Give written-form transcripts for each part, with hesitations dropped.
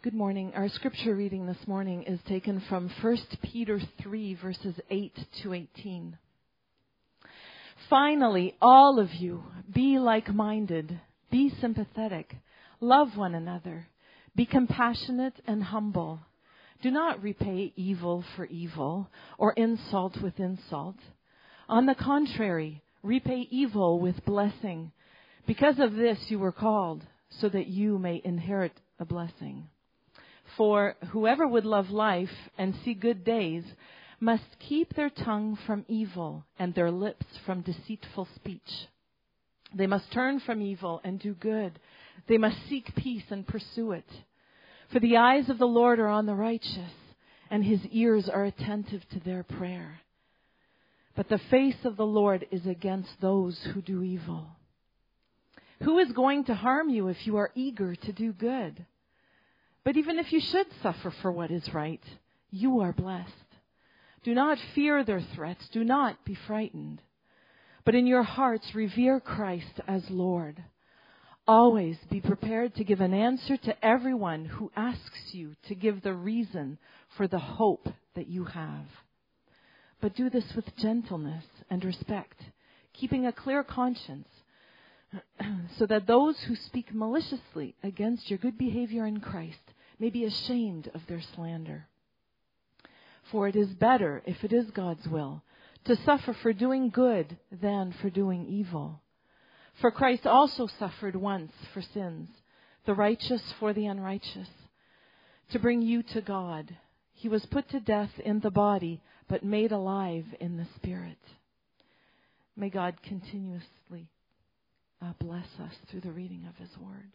Good morning. Our scripture reading this morning is taken from 1 Peter 3, verses 8 to 18. Finally, all of you, be like-minded, be sympathetic, love one another, be compassionate and humble. Do not repay evil for evil or insult with insult. On the contrary, repay evil with blessing. Because of this you were called, so that you may inherit a blessing. For whoever would love life and see good days must keep their tongue from evil and their lips from deceitful speech. They must turn from evil and do good. They must seek peace and pursue it. For the eyes of the Lord are on the righteous, and his ears are attentive to their prayer. But the face of the Lord is against those who do evil. Who is going to harm you if you are eager to do good? But even if you should suffer for what is right, you are blessed. Do not fear their threats. Do not be frightened. But in your hearts, revere Christ as Lord. Always be prepared to give an answer to everyone who asks you to give the reason for the hope that you have. But do this with gentleness and respect, keeping a clear conscience, so that those who speak maliciously against your good behavior in Christ may be ashamed of their slander. For it is better, if it is God's will, to suffer for doing good than for doing evil. For Christ also suffered once for sins, the righteous for the unrighteous, to bring you to God. He was put to death in the body, but made alive in the spirit. May God continuously bless us through the reading of his word.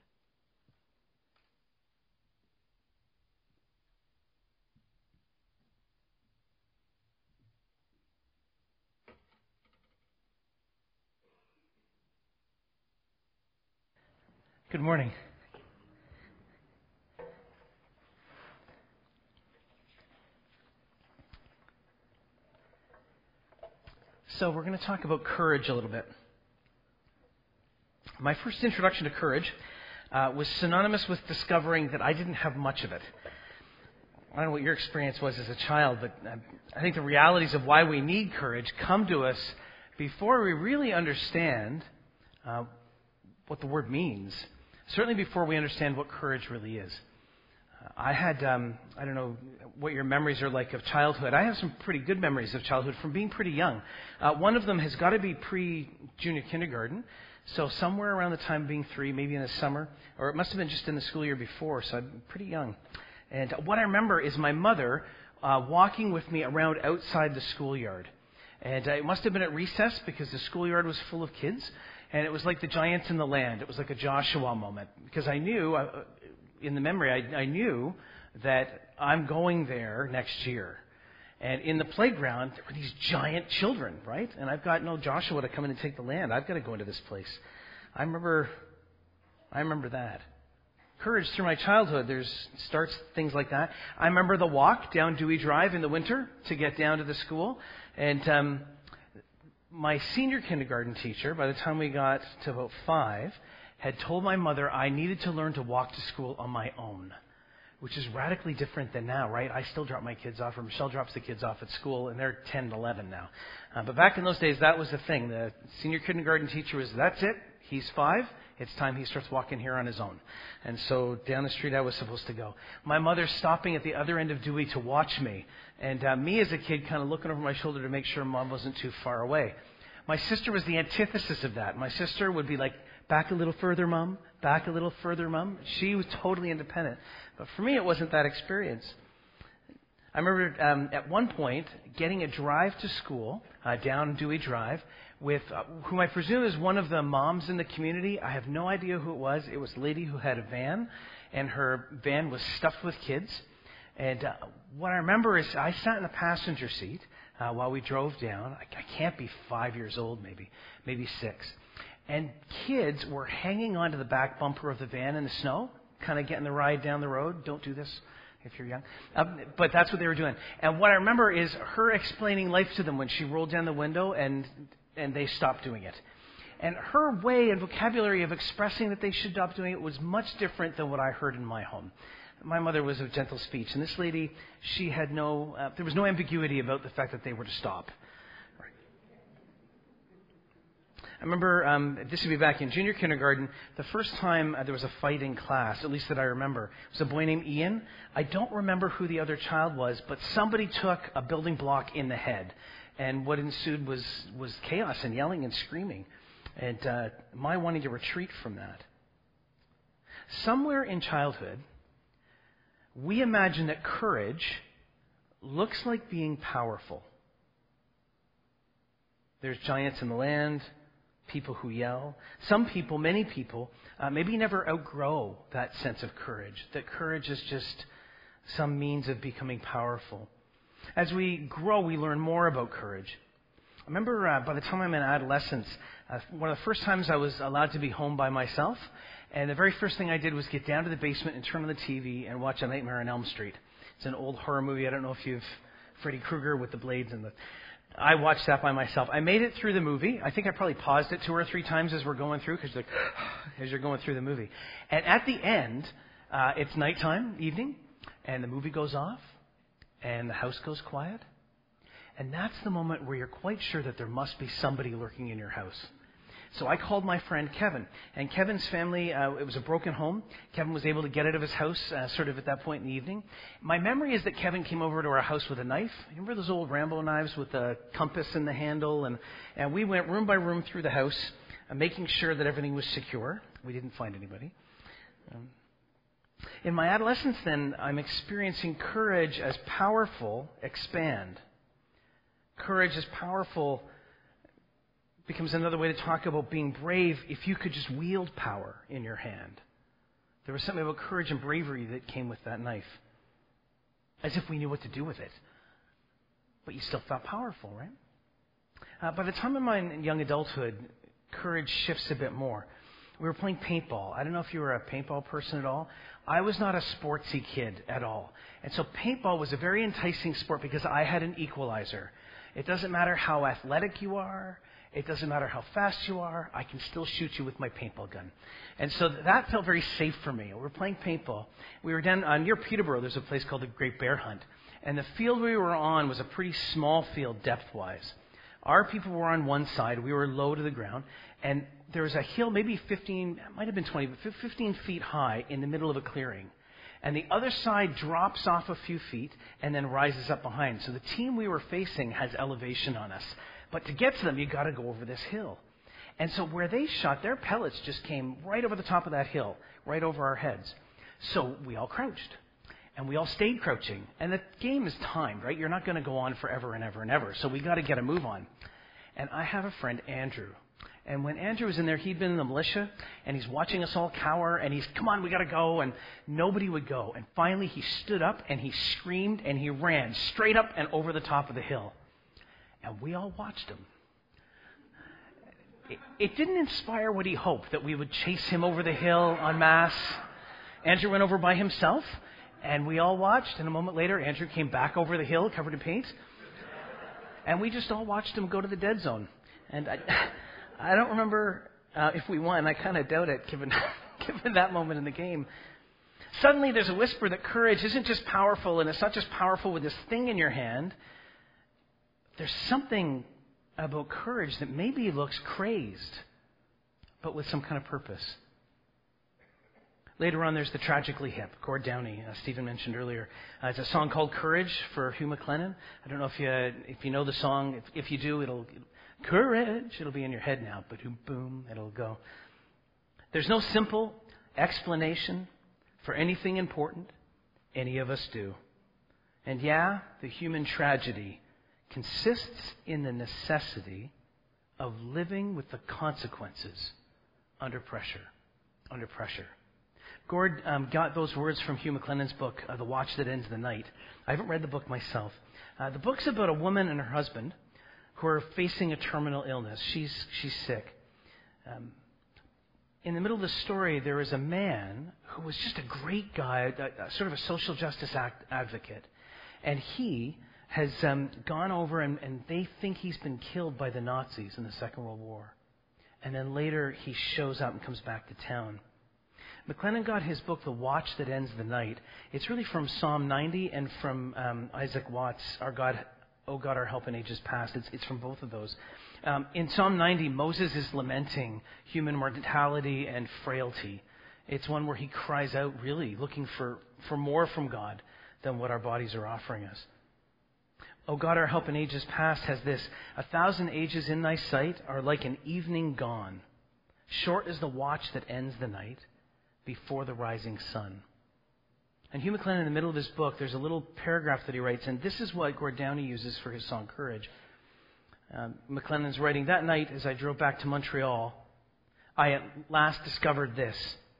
Good morning. So we're going to talk about courage a little bit. My first introduction to courage was synonymous with discovering that I didn't have much of it. I don't know what your experience was as a child, but I think the realities of why we need courage come to us before we really understand what the word means. Certainly before we understand what courage really is. I had, I don't know what your memories are like of childhood. I have some pretty good memories of childhood from being pretty young. One of them has got to be pre-junior kindergarten. So somewhere around the time of being 3, maybe in the summer, or it must have been just in the school year before, so I'm pretty young. And what I remember is my mother walking with me around outside the schoolyard. And it must have been at recess because the schoolyard was full of kids. And it was like the giants in the land. It was like a Joshua moment. Because I knew, in the memory, I knew that I'm going there next year. And in the playground, there were these giant children, right? And I've got no Joshua to come in and take the land. I've got to go into this place. I remember that. Courage through my childhood, starts things like that. I remember the walk down Dewey Drive in the winter to get down to the school. And my senior kindergarten teacher, by the time we got to about 5, had told my mother I needed to learn to walk to school on my own, which is radically different than now, right? I still drop my kids off, or Michelle drops the kids off at school, and they're 10 and 11 now. But back in those days, that was the thing. The senior kindergarten teacher was, that's it, he's 5, it's time he starts walking here on his own. And so down the street I was supposed to go. My mother stopping at the other end of Dewey to watch me, and me as a kid kind of looking over my shoulder to make sure Mom wasn't too far away. My sister was the antithesis of that. My sister would be like, back a little further, Mom, back a little further, Mom. She was totally independent. But for me, it wasn't that experience. I remember at one point getting a drive to school down Dewey Drive with whom I presume is one of the moms in the community. I have no idea who it was. It was a lady who had a van, and her van was stuffed with kids. And what I remember is I sat in the passenger seat while we drove down. I can't be 5 years old, maybe 6. And kids were hanging onto the back bumper of the van in the snow, kind of getting the ride down the road. Don't do this if you're young. But that's what they were doing. And what I remember is her explaining life to them when she rolled down the window and they stopped doing it. And her way and vocabulary of expressing that they should stop doing it was much different than what I heard in my home. My mother was of gentle speech, and this lady, she had there was no ambiguity about the fact that they were to stop. I remember, this would be back in junior kindergarten, the first time there was a fight in class, at least that I remember. It was a boy named Ian. I don't remember who the other child was, but somebody took a building block in the head. And what ensued was chaos and yelling and screaming. And my wanting to retreat from that. Somewhere in childhood, we imagine that courage looks like being powerful. There's giants in the land, people who yell. Some people, many people, maybe never outgrow that sense of courage, that courage is just some means of becoming powerful. As we grow, we learn more about courage. I remember by the time I'm in adolescence, one of the first times I was allowed to be home by myself, and the very first thing I did was get down to the basement and turn on the TV and watch A Nightmare on Elm Street. It's an old horror movie. I don't know if you've Freddy Krueger with the blades and I watched that by myself. I made it through the movie. I think I probably paused it 2 or 3 times as we're going through, because as you're going through the movie. And at the end, it's nighttime, evening, and the movie goes off, and the house goes quiet. And that's the moment where you're quite sure that there must be somebody lurking in your house. So I called my friend Kevin. And Kevin's family, it was a broken home. Kevin was able to get out of his house sort of at that point in the evening. My memory is that Kevin came over to our house with a knife. You remember those old Rambo knives with the compass in the handle? And we went room by room through the house, making sure that everything was secure. We didn't find anybody. In my adolescence, then, I'm experiencing courage as powerful expand. Courage as powerful becomes another way to talk about being brave if you could just wield power in your hand. There was something about courage and bravery that came with that knife. As if we knew what to do with it. But you still felt powerful, right? By the time of my young adulthood, courage shifts a bit more. We were playing paintball. I don't know if you were a paintball person at all. I was not a sportsy kid at all. And so paintball was a very enticing sport because I had an equalizer. It doesn't matter how athletic you are. It doesn't matter how fast you are. I can still shoot you with my paintball gun. And so that felt very safe for me. We were playing paintball. We were down near Peterborough. There's a place called the Great Bear Hunt. And the field we were on was a pretty small field depth-wise. Our people were on one side. We were low to the ground. And there was a hill, maybe 15, it might have been 20, but 15 feet high in the middle of a clearing. And the other side drops off a few feet and then rises up behind. So the team we were facing has elevation on us. But to get to them, you've got to go over this hill. And so where they shot, their pellets just came right over the top of that hill, right over our heads. So we all crouched. And we all stayed crouching. And the game is timed, right? You're not going to go on forever and ever and ever. So we got to get a move on. And I have a friend, Andrew. And when Andrew was in there, he'd been in the militia, and he's watching us all cower, and he's, come on, we got to go. And nobody would go. And finally, he stood up, and he screamed, and he ran straight up and over the top of the hill. And we all watched him. It didn't inspire what he hoped, that we would chase him over the hill en masse. Andrew went over by himself, and we all watched. And a moment later, Andrew came back over the hill, covered in paint. And we just all watched him go to the dead zone. And I don't remember if we won. I kind of doubt it, given that moment in the game. Suddenly, there's a whisper that courage isn't just powerful, and it's not just powerful with this thing in your hand. There's something about courage that maybe looks crazed, but with some kind of purpose. Later on, there's the Tragically Hip, Gord Downie, Stephen mentioned earlier. It's a song called Courage for Hugh McLennan. I don't know if you know the song. If you do, it'll be in your head now. Boom, boom, it'll go. There's no simple explanation for anything important any of us do. And yeah, the human tragedy consists in the necessity of living with the consequences under pressure. Gord got those words from Hugh McLennan's book, The Watch That Ends the Night. I haven't read the book myself. The book's about a woman and her husband who are facing a terminal illness. She's sick. In the middle of the story, there is a man who was just a great guy, sort of a social justice advocate. And he has gone over, and they think he's been killed by the Nazis in the Second World War. And then later he shows up and comes back to town. McLennan got his book, The Watch That Ends the Night. It's really from Psalm 90 and from Isaac Watts, Our God, O God, Our Help in Ages Past. It's from both of those. In Psalm 90, Moses is lamenting human mortality and frailty. It's one where he cries out, really, looking for more from God than what our bodies are offering us. O God, Our Help in Ages Past has this: 1,000 ages in thy sight are like an evening gone. Short is the watch that ends the night before the rising sun. And Hugh McLennan, in the middle of his book, there's a little paragraph that he writes, and this is what Gord Downey uses for his song Courage. McLennan's writing, that night as I drove back to Montreal, I at last discovered this: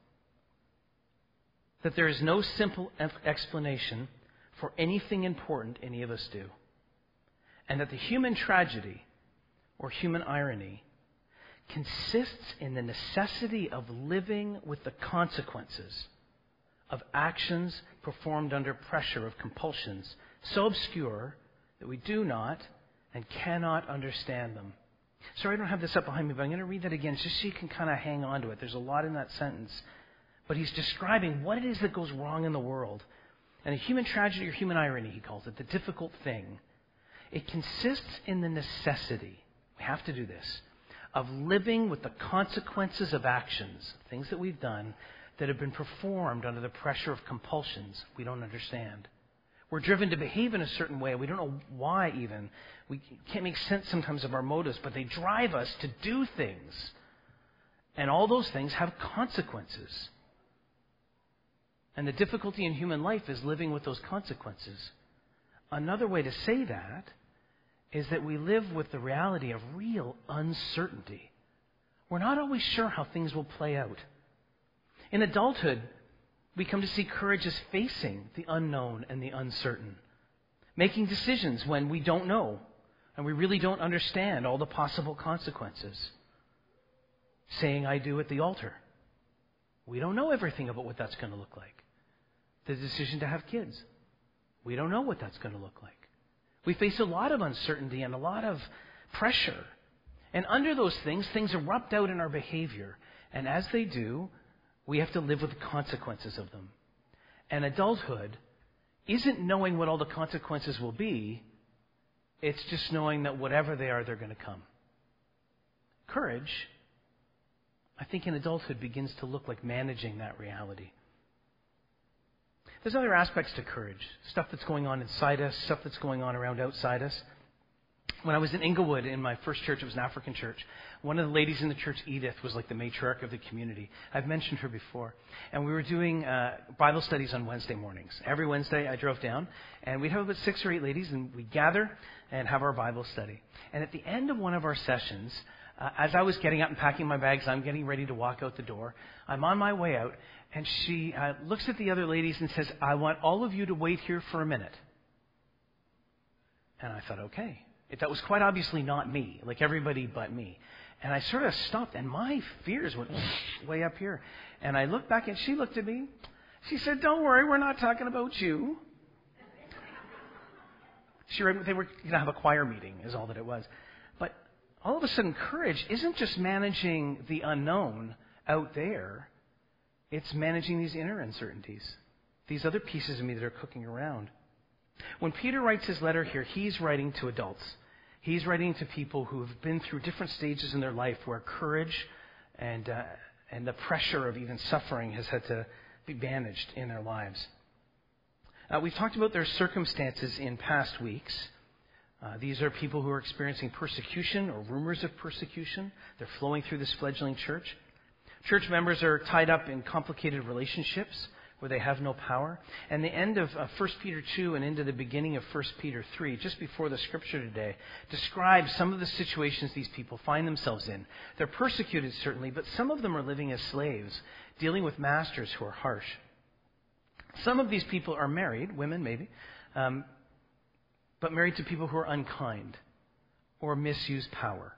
that there is no simple explanation for anything important any of us do. And that the human tragedy, or human irony, consists in the necessity of living with the consequences of actions performed under pressure of compulsions so obscure that we do not and cannot understand them. Sorry, I don't have this up behind me, but I'm going to read that again just so you can kind of hang on to it. There's a lot in that sentence. But he's describing what it is that goes wrong in the world. And a human tragedy, or human irony, he calls it, the difficult thing. It consists in the necessity, we have to do this, of living with the consequences of actions, things that we've done that have been performed under the pressure of compulsions we don't understand. We're driven to behave in a certain way. We don't know why even. We can't make sense sometimes of our motives, but they drive us to do things. And all those things have consequences. And the difficulty in human life is living with those consequences. Another way to say that is that we live with the reality of real uncertainty. We're not always sure how things will play out. In adulthood, we come to see courage as facing the unknown and the uncertain, making decisions when we don't know and we really don't understand all the possible consequences, saying I do at the altar. We don't know everything about what that's going to look like. The decision to have kids, we don't know what that's going to look like. We face a lot of uncertainty and a lot of pressure. And under those things erupt out in our behavior. And as they do, we have to live with the consequences of them. And adulthood isn't knowing what all the consequences will be. It's just knowing that whatever they are, they're going to come. Courage, I think in adulthood, begins to look like managing that reality. There's other aspects to courage. Stuff that's going on inside us, stuff that's going on around outside us. When I was in Inglewood in my first church, it was an African church. One of the ladies in the church, Edith, was like the matriarch of the community. I've mentioned her before. And we were doing Bible studies on Wednesday mornings. Every Wednesday I drove down, and we'd have about 6 or 8 ladies, and we'd gather and have our Bible study. And at the end of one of our sessions, as I was getting up and packing my bags, I'm getting ready to walk out the door. I'm on my way out, and she looks at the other ladies and says, I want all of you to wait here for a minute. And I thought, okay. That was quite obviously not me, like everybody but me. And I sort of stopped, and my fears went way up here. And I looked back, and she looked at me. She said, don't worry, we're not talking about you. They were going to have a choir meeting, is all that it was. But all of a sudden, courage isn't just managing the unknown out there. It's managing these inner uncertainties, these other pieces of me that are cooking around. When Peter writes his letter here, he's writing to adults. He's writing to people who have been through different stages in their life where courage and the pressure of even suffering has had to be managed in their lives. We've talked about their circumstances in past weeks. These are people who are experiencing persecution or rumors of persecution. They're flowing through this fledgling church. Church members are tied up in complicated relationships where they have no power. And the end of 1 Peter 2 and into the beginning of 1 Peter 3, just before the scripture today, describes some of the situations these people find themselves in. They're persecuted, certainly, but some of them are living as slaves, dealing with masters who are harsh. Some of these people are married, women maybe, but married to people who are unkind or misuse power.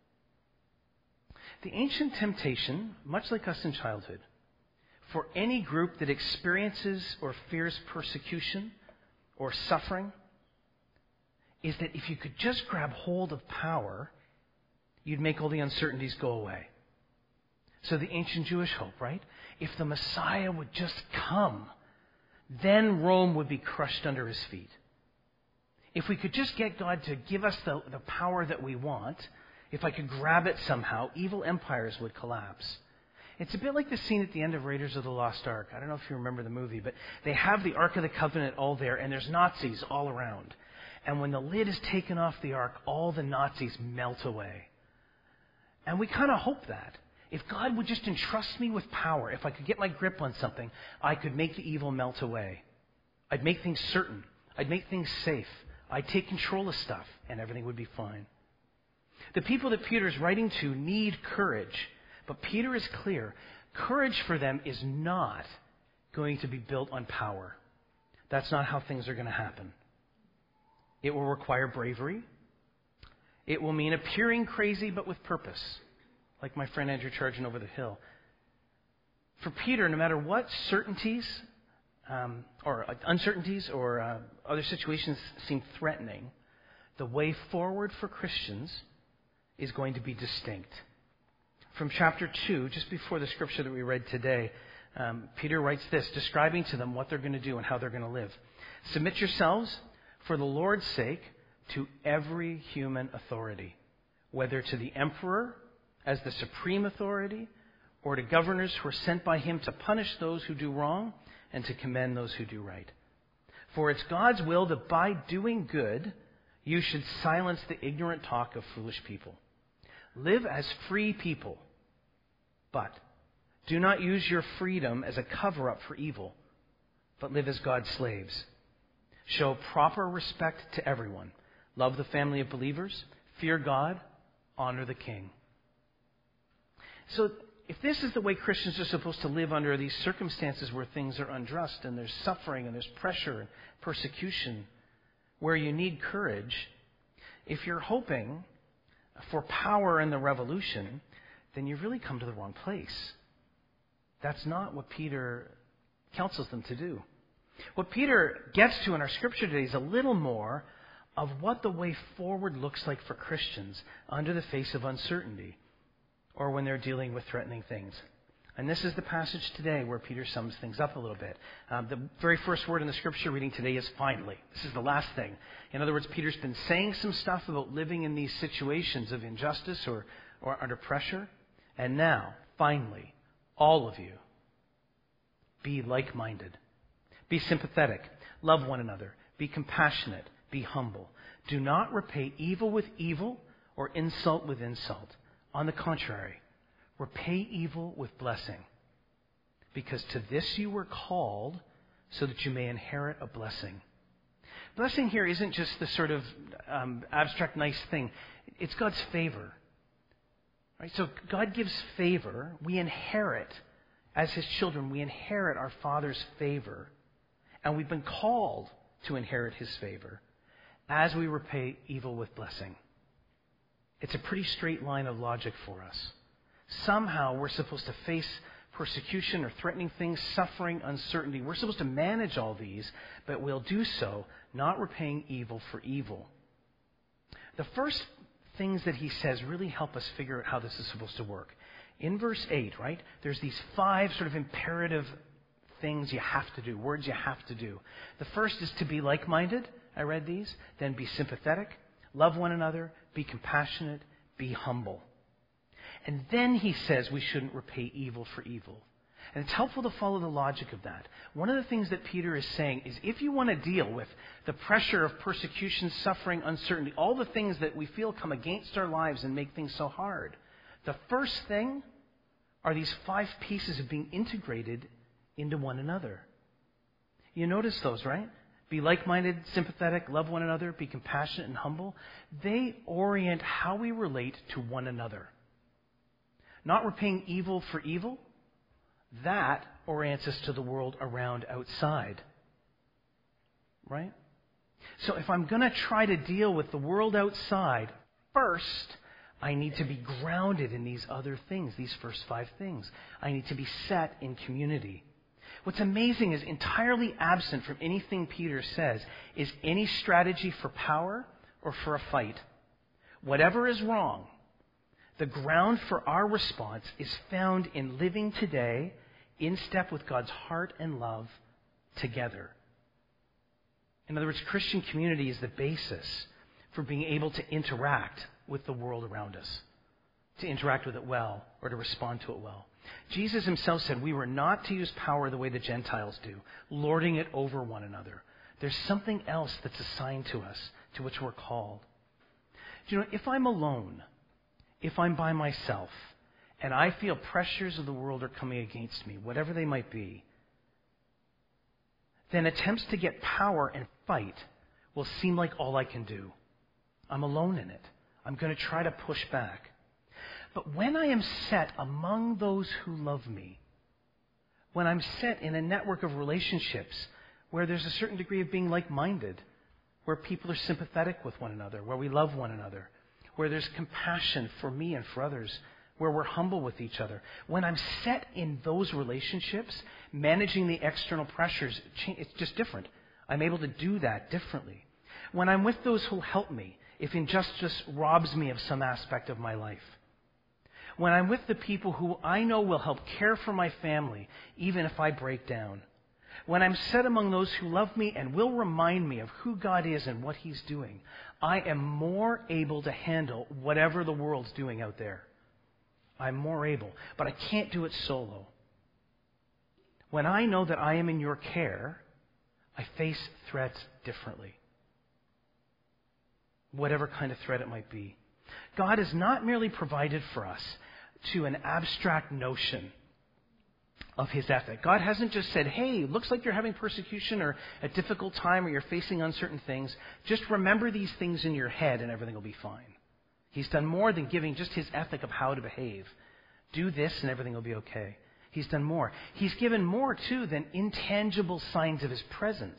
The ancient temptation, much like us in childhood, for any group that experiences or fears persecution or suffering is that if you could just grab hold of power, you'd make all the uncertainties go away. So the ancient Jewish hope, right? if the Messiah would just come, then Rome would be crushed under his feet. If we could just get God to give us the power that we want, if I could grab it somehow, evil empires would collapse. It's a bit like the scene at the end of Raiders of the Lost Ark. I don't know if you remember the movie, but they have the Ark of the Covenant all there, and there's Nazis all around. And when the lid is taken off the Ark, all the Nazis melt away. And we kind of hope that. If God would just entrust me with power, if I could get my grip on something, I could make the evil melt away. I'd make things certain. I'd make things safe. I'd take control of stuff, and everything would be fine. The people that Peter's writing to need courage, but Peter is clear. Courage for them is not going to be built on power. That's not how things are going to happen. It will require bravery. It will mean appearing crazy, but with purpose, like my friend Andrew charging over the hill. For Peter, no matter what certainties or uncertainties or other situations seem threatening, the way forward for Christians is going to be distinct. From chapter 2, just before the scripture that we read today, Peter writes this, describing to them what they're going to do and how they're going to live. Submit yourselves, for the Lord's sake, to every human authority, whether to the emperor as the supreme authority, or to governors who are sent by him to punish those who do wrong and to commend those who do right. For it's God's will that by doing good, you should silence the ignorant talk of foolish people. Live as free people, but do not use your freedom as a cover-up for evil, but live as God's slaves. Show proper respect to everyone. Love the family of believers. Fear God. Honor the king. So if this is the way Christians are supposed to live under these circumstances where things are unjust and there's suffering and there's pressure and persecution, where you need courage, if you're hoping for power in the revolution, then you've really come to the wrong place. That's not what Peter counsels them to do. What Peter gets to in our scripture today is a little more of what the way forward looks like for Christians under the face of uncertainty or when they're dealing with threatening things. And this is the passage today where Peter sums things up a little bit. The very first word in the scripture reading today is finally. This is the last thing. In other words, Peter's been saying some stuff about living in these situations of injustice or under pressure. And now, finally, all of you, be like-minded. Be sympathetic. Love one another. Be compassionate. Be humble. Do not repay evil with evil or insult with insult. On the contrary, repay evil with blessing. Because to this you were called so that you may inherit a blessing. Blessing here isn't just the sort of abstract nice thing. It's God's favor. Right? So God gives favor. We inherit, as his children, we inherit our Father's favor. And we've been called to inherit his favor as we repay evil with blessing. It's a pretty straight line of logic for us. Somehow we're supposed to face persecution or threatening things, suffering, uncertainty. We're supposed to manage all these, but we'll do so not repaying evil for evil. The first things that he says really help us figure out how this is supposed to work. In verse 8, right, there's these 5 sort of imperative things you have to do, words you have to do. The first is to be like-minded. I read these. Then be sympathetic. Love one another. Be compassionate. Be humble. And then he says we shouldn't repay evil for evil. And it's helpful to follow the logic of that. One of the things that Peter is saying is if you want to deal with the pressure of persecution, suffering, uncertainty, all the things that we feel come against our lives and make things so hard, the first thing are these 5 pieces of being integrated into one another. You notice those, right? Be like-minded, sympathetic, love one another, be compassionate and humble. They orient how we relate to one another. Not repaying evil for evil, that orients us to the world around outside. Right? So if I'm going to try to deal with the world outside, first, I need to be grounded in these other things, these first 5 things. I need to be set in community. What's amazing is entirely absent from anything Peter says is any strategy for power or for a fight. Whatever is wrong, the ground for our response is found in living today in step with God's heart and love together. In other words, Christian community is the basis for being able to interact with the world around us, to interact with it well or to respond to it well. Jesus himself said we were not to use power the way the Gentiles do, lording it over one another. There's something else that's assigned to us, to which we're called. Do you know, if I'm alone, if I'm by myself, and I feel pressures of the world are coming against me, whatever they might be, then attempts to get power and fight will seem like all I can do. I'm alone in it. I'm going to try to push back. But when I am set among those who love me, when I'm set in a network of relationships where there's a certain degree of being like-minded, where people are sympathetic with one another, where we love one another, where there's compassion for me and for others, where we're humble with each other. When I'm set in those relationships, managing the external pressures, it's just different. I'm able to do that differently. When I'm with those who help me, if injustice robs me of some aspect of my life. When I'm with the people who I know will help care for my family, even if I break down. When I'm set among those who love me and will remind me of who God is and what He's doing, I am more able to handle whatever the world's doing out there. I'm more able, but I can't do it solo. When I know that I am in your care, I face threats differently. Whatever kind of threat it might be. God has not merely provided for us to an abstract notion of His ethic. God hasn't just said, hey, looks like you're having persecution or a difficult time or you're facing uncertain things. Just remember these things in your head and everything will be fine. He's done more than giving just His ethic of how to behave. Do this and everything will be okay. He's done more. He's given more, too, than intangible signs of His presence.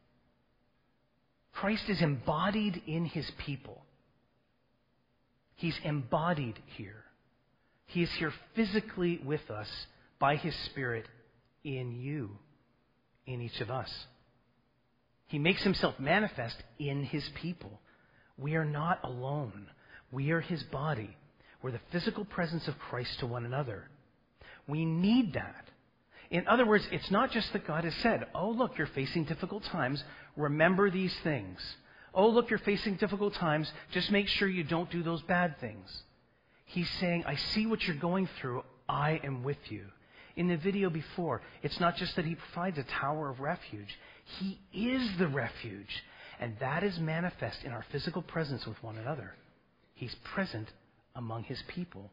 Christ is embodied in His people. He's embodied here. He is here physically with us by His Spirit in you, in each of us. He makes Himself manifest in His people. We are not alone. We are His body. We're the physical presence of Christ to one another. We need that. In other words, it's not just that God has said, oh, look, you're facing difficult times. Remember these things. Oh, look, you're facing difficult times. Just make sure you don't do those bad things. He's saying, I see what you're going through. I am with you. In the video before, it's not just that He provides a tower of refuge. He is the refuge. And that is manifest in our physical presence with one another. He's present among His people.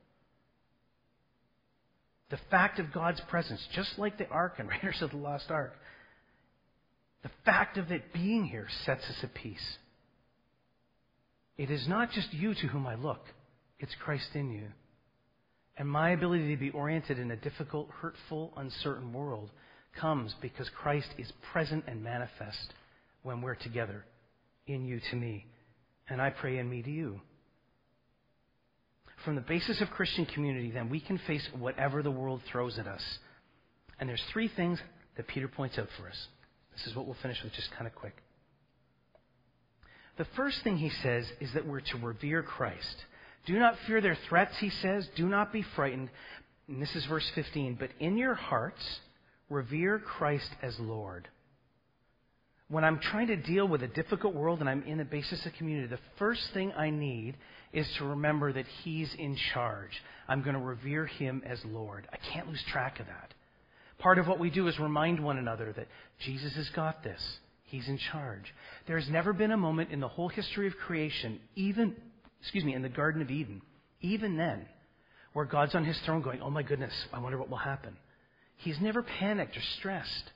The fact of God's presence, just like the Ark and Raiders of the Lost Ark, the fact of it being here sets us at peace. It is not just you to whom I look. It's Christ in you. And my ability to be oriented in a difficult, hurtful, uncertain world comes because Christ is present and manifest when we're together, in you to me, and I pray in me to you. From the basis of Christian community, then, we can face whatever the world throws at us. And there's three things that Peter points out for us. This is what we'll finish with just kind of quick. The first thing he says is that we're to revere Christ. Do not fear their threats, he says. Do not be frightened. And this is verse 15. But in your hearts, revere Christ as Lord. When I'm trying to deal with a difficult world and I'm in the basis of community, the first thing I need is to remember that He's in charge. I'm going to revere Him as Lord. I can't lose track of that. Part of what we do is remind one another that Jesus has got this. He's in charge. There's never been a moment in the whole history of creation, even in the Garden of Eden, even then, where God's on His throne going, oh my goodness, I wonder what will happen. He's never panicked or stressed.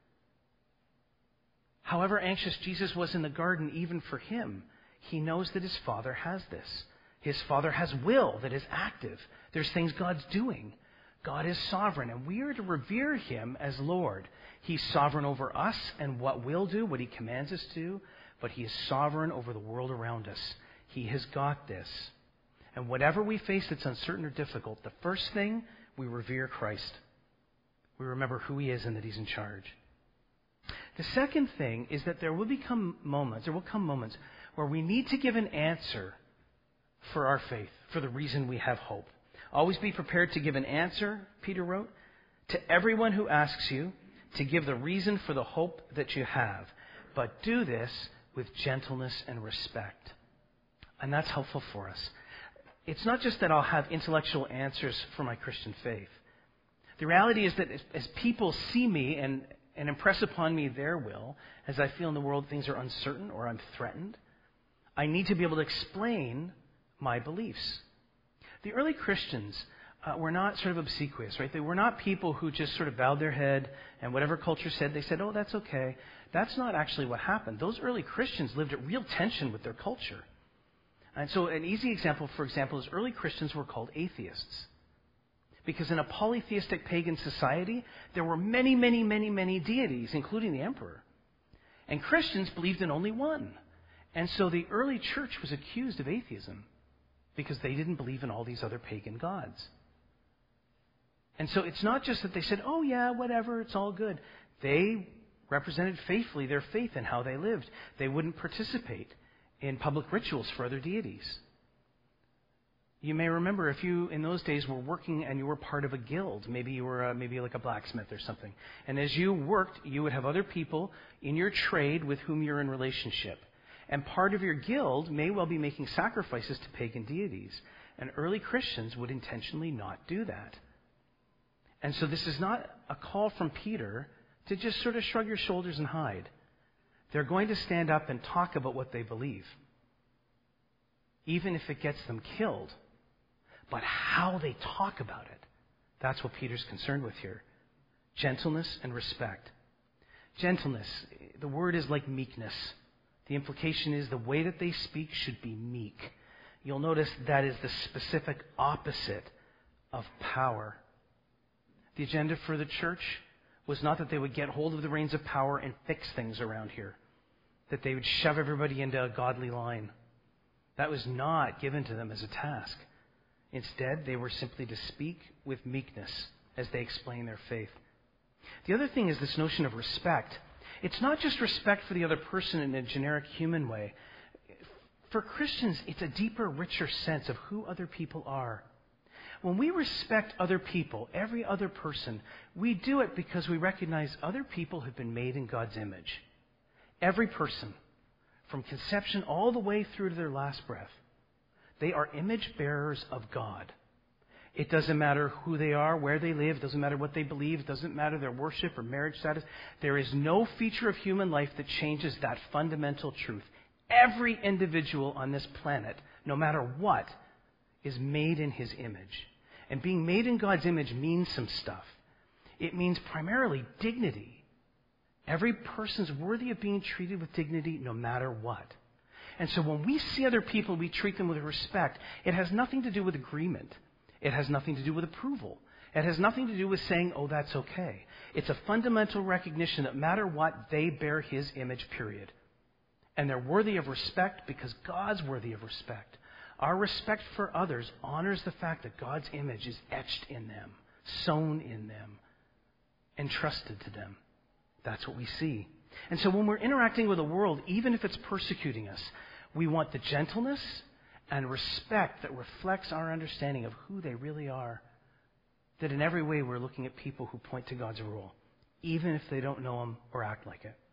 However anxious Jesus was in the garden, even for Him, He knows that His Father has this. His Father has will that is active. There's things God's doing. God is sovereign, and we are to revere Him as Lord. He's sovereign over us and what we'll do, what He commands us to do, but He is sovereign over the world around us. He has got this. And whatever we face that's uncertain or difficult, the first thing, we revere Christ. We remember who He is and that He's in charge. The second thing is that there will come moments where we need to give an answer for our faith, for the reason we have hope. Always be prepared to give an answer, Peter wrote, To everyone who asks you, to give the reason for the hope that you have, but do this with gentleness and respect. And that's helpful for us. It's not just that I'll have intellectual answers for my Christian faith. The reality is that as people see me and impress upon me their will, as I feel in the world things are uncertain or I'm threatened, I need to be able to explain my beliefs. The early Christians were not sort of obsequious, right? They were not people who just sort of bowed their head and whatever culture said, they said, oh, that's okay. That's not actually what happened. Those early Christians lived at real tension with their culture. And so an easy example, for example, is early Christians were called atheists. Because in a polytheistic pagan society, there were many, many, many, many deities, including the emperor. And Christians believed in only one. And so the early church was accused of atheism because they didn't believe in all these other pagan gods. And so it's not just that they said, oh yeah, whatever, it's all good. They represented faithfully their faith in how they lived. They wouldn't participate in public rituals for other deities. You may remember if you, in those days, were working and you were part of a guild. Maybe you were maybe like a blacksmith or something. And as you worked, you would have other people in your trade with whom you're in relationship. And part of your guild may well be making sacrifices to pagan deities. And early Christians would intentionally not do that. And so this is not a call from Peter to just sort of shrug your shoulders and hide. They're going to stand up and talk about what they believe, even if it gets them killed. But how they talk about it, that's what Peter's concerned with here. Gentleness and respect. Gentleness, the word is like meekness. The implication is the way that they speak should be meek. You'll notice that is the specific opposite of power. The agenda for the church was not that they would get hold of the reins of power and fix things around here, that they would shove everybody into a godly line. That was not given to them as a task. Instead, they were simply to speak with meekness as they explain their faith. The other thing is this notion of respect. It's not just respect for the other person in a generic human way. For Christians, it's a deeper, richer sense of who other people are. When we respect other people, every other person, we do it because we recognize other people have been made in God's image. Every person, from conception all the way through to their last breath, they are image bearers of God. It doesn't matter who they are, where they live, it doesn't matter what they believe, it doesn't matter their worship or marriage status. There is no feature of human life that changes that fundamental truth. Every individual on this planet, no matter what, is made in His image. And being made in God's image means some stuff. It means primarily dignity. Every person's worthy of being treated with dignity no matter what. And so when we see other people, we treat them with respect. It has nothing to do with agreement. It has nothing to do with approval. It has nothing to do with saying, oh, that's okay. It's a fundamental recognition that no matter what, they bear His image, period. And they're worthy of respect because God's worthy of respect. Our respect for others honors the fact that God's image is etched in them, sown in them, entrusted to them. That's what we see. And so when we're interacting with the world, even if it's persecuting us, we want the gentleness and respect that reflects our understanding of who they really are. That in every way we're looking at people who point to God's rule, even if they don't know Him or act like it.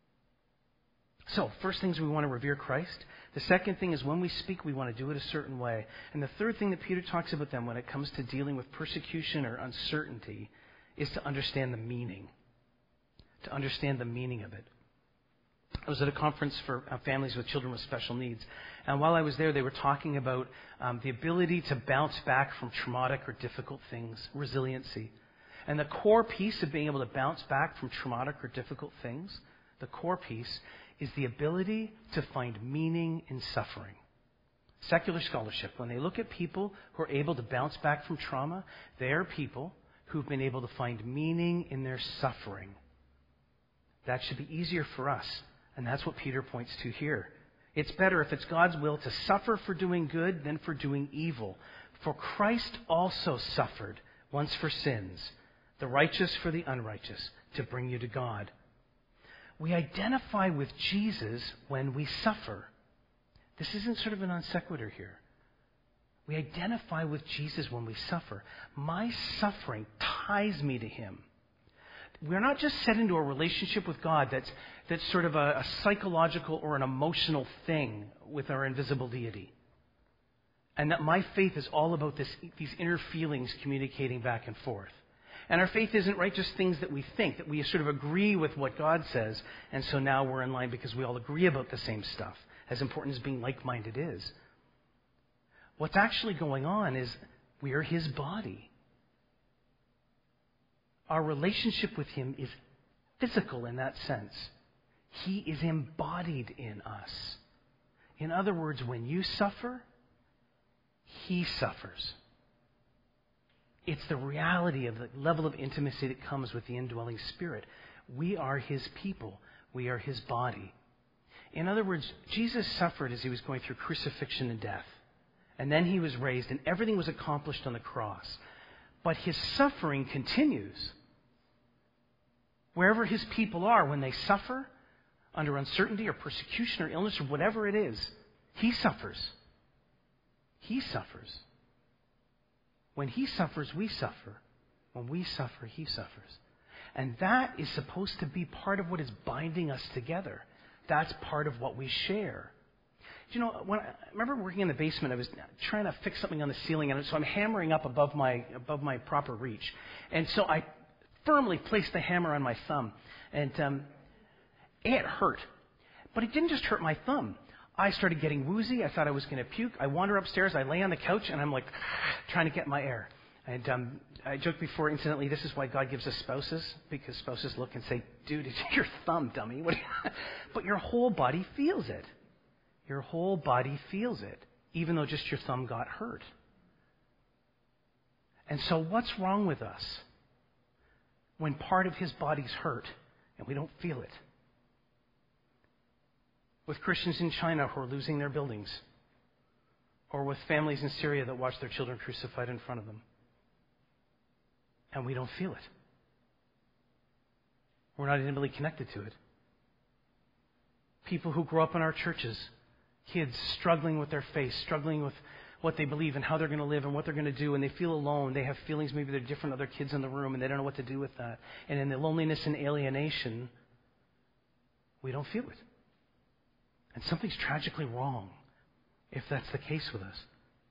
So, first thing is we want to revere Christ. The second thing is when we speak, we want to do it a certain way. And the third thing that Peter talks about then when it comes to dealing with persecution or uncertainty is to understand the meaning. To understand the meaning of it. I was at a conference for families with children with special needs. And while I was there, they were talking about the ability to bounce back from traumatic or difficult things, resiliency. And the core piece of being able to bounce back from traumatic or difficult things, the core piece is the ability to find meaning in suffering. Secular scholarship, when they look at people who are able to bounce back from trauma, they are people who've been able to find meaning in their suffering. That should be easier for us. And that's what Peter points to here. It's better if it's God's will to suffer for doing good than for doing evil. For Christ also suffered once for sins, the righteous for the unrighteous, to bring you to God. We identify with Jesus when we suffer. This isn't sort of a non sequitur here. We identify with Jesus when we suffer. My suffering ties me to him. We're not just set into a relationship with God that's sort of a psychological or an emotional thing with our invisible deity. And that my faith is all about these inner feelings communicating back and forth. And our faith isn't, right, just things that we think, that we sort of agree with what God says, and so now we're in line because we all agree about the same stuff, as important as being like-minded is. What's actually going on is we are his body. Our relationship with him is physical in that sense. He is embodied in us. In other words, when you suffer, he suffers. It's the reality of the level of intimacy that comes with the indwelling Spirit. We are his people. We are his body. In other words, Jesus suffered as he was going through crucifixion and death. And then he was raised, and everything was accomplished on the cross. But his suffering continues. Wherever his people are, when they suffer under uncertainty or persecution or illness or whatever it is, he suffers. He suffers. When he suffers, we suffer. When we suffer, he suffers. And that is supposed to be part of what is binding us together. That's part of what we share. You know, I remember working in the basement, I was trying to fix something on the ceiling, and so I'm hammering up above my proper reach. And so I firmly placed the hammer on my thumb, and it hurt. But it didn't just hurt my thumb. I started getting woozy. I thought I was going to puke. I wander upstairs. I lay on the couch, and I'm like trying to get my air. And I joked before, incidentally, this is why God gives us spouses, because spouses look and say, dude, it's your thumb, dummy. But your whole body feels it. Your whole body feels it, even though just your thumb got hurt. And so what's wrong with us when part of his body's hurt and we don't feel it? With Christians in China who are losing their buildings, or with families in Syria that watch their children crucified in front of them, and we don't feel it. We're not intimately connected to it. People who grow up in our churches, kids struggling with their faith, struggling with what they believe and how they're going to live and what they're going to do, and they feel alone. They have feelings, maybe they're different other kids in the room, and they don't know what to do with that. And in the loneliness and alienation, we don't feel it. And something's tragically wrong if that's the case with us.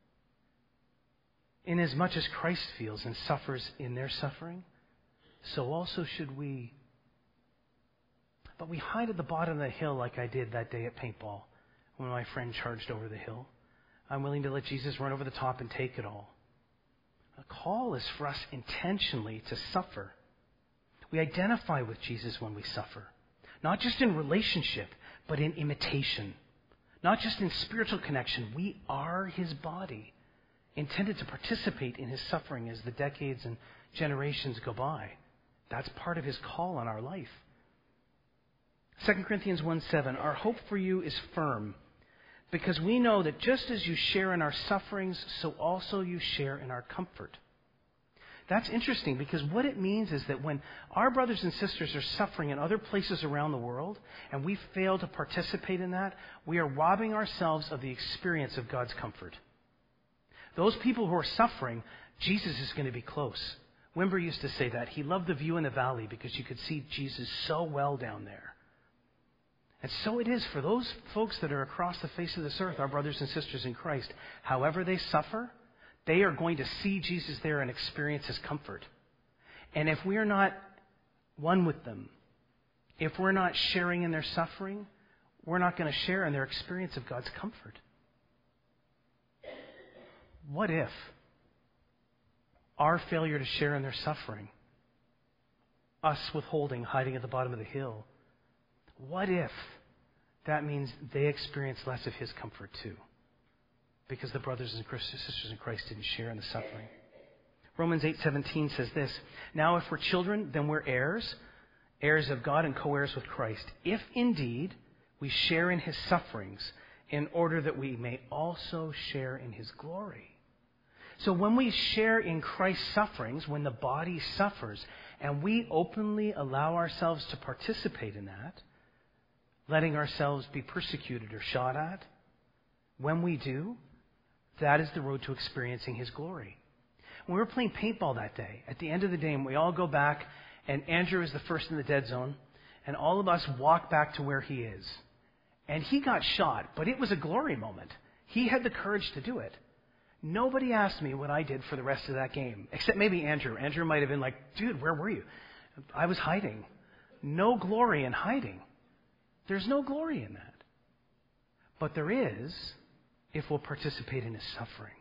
Inasmuch as Christ feels and suffers in their suffering, so also should we. But we hide at the bottom of the hill like I did that day at paintball when my friend charged over the hill. I'm willing to let Jesus run over the top and take it all. The call is for us intentionally to suffer. We identify with Jesus when we suffer. Not just in relationship, but in imitation. Not just in spiritual connection. We are his body, intended to participate in his suffering as the decades and generations go by. That's part of his call on our life. 2 Corinthians 1:7, our hope for you is firm, because we know that just as you share in our sufferings, so also you share in our comfort. That's interesting, because what it means is that when our brothers and sisters are suffering in other places around the world, and we fail to participate in that, we are robbing ourselves of the experience of God's comfort. Those people who are suffering, Jesus is going to be close. Wimber used to say that. He loved the view in the valley because you could see Jesus so well down there. And so it is for those folks that are across the face of this earth, our brothers and sisters in Christ. However they suffer, they are going to see Jesus there and experience his comfort. And if we are not one with them, if we're not sharing in their suffering, we're not going to share in their experience of God's comfort. What if our failure to share in their suffering, us withholding, hiding at the bottom of the hill, what if that means they experience less of his comfort too? Because the brothers and sisters in Christ didn't share in the suffering. Romans 8:17 says this, now if we're children, then we're heirs, heirs of God and co-heirs with Christ, if indeed we share in his sufferings, in order that we may also share in his glory. So when we share in Christ's sufferings, when the body suffers, and we openly allow ourselves to participate in that, letting ourselves be persecuted or shot at, when we do, That is the road to experiencing His glory. When we were playing paintball that day, at the end of the day, we all go back, and Andrew is the first in the dead zone, and all of us walk back to where he is. And he got shot, but it was a glory moment. He had the courage to do it. Nobody asked me what I did for the rest of that game, except maybe Andrew. Andrew might have been like, dude, where were you? I was hiding. No glory in hiding. There's no glory in that. But there is if we'll participate in His suffering.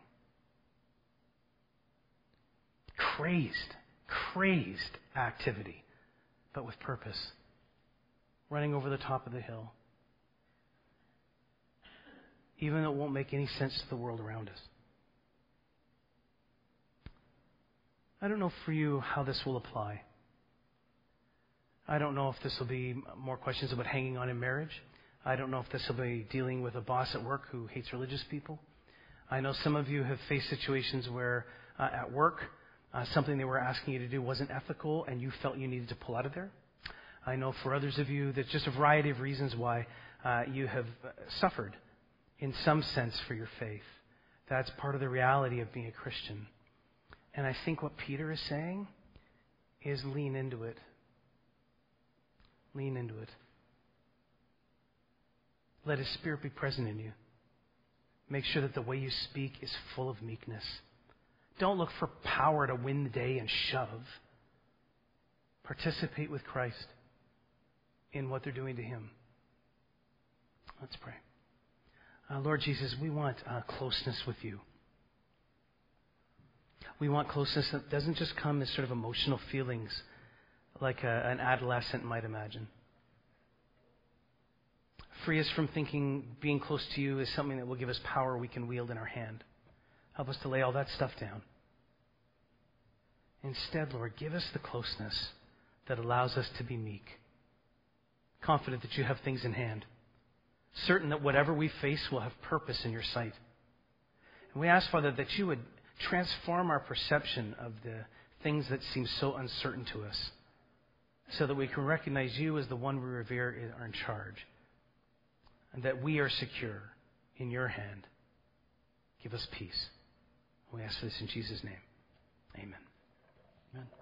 Crazed activity, but with purpose. Running over the top of the hill. Even though it won't make any sense to the world around us. I don't know for you how this will apply. I don't know if this will be more questions about hanging on in marriage. I don't know if this will be dealing with a boss at work who hates religious people. I know some of you have faced situations where at work, something they were asking you to do wasn't ethical and you felt you needed to pull out of there. I know for others of you that just a variety of reasons why you have suffered in some sense for your faith. That's part of the reality of being a Christian. And I think what Peter is saying is lean into it. Lean into it. Let His Spirit be present in you. Make sure that the way you speak is full of meekness. Don't look for power to win the day and shove. Participate with Christ in what they're doing to Him. Let's pray. Lord Jesus, we want closeness with You. We want closeness that doesn't just come as sort of emotional feelings like an adolescent might imagine. Free us from thinking being close to You is something that will give us power we can wield in our hand. Help us to lay all that stuff down. Instead, Lord, give us the closeness that allows us to be meek, confident that You have things in hand, certain that whatever we face will have purpose in Your sight. And we ask, Father, that You would transform our perception of the things that seem so uncertain to us, so that we can recognize You as the one we revere are in charge, and that we are secure in Your hand. Give us peace. We ask for this in Jesus' name. Amen. Amen.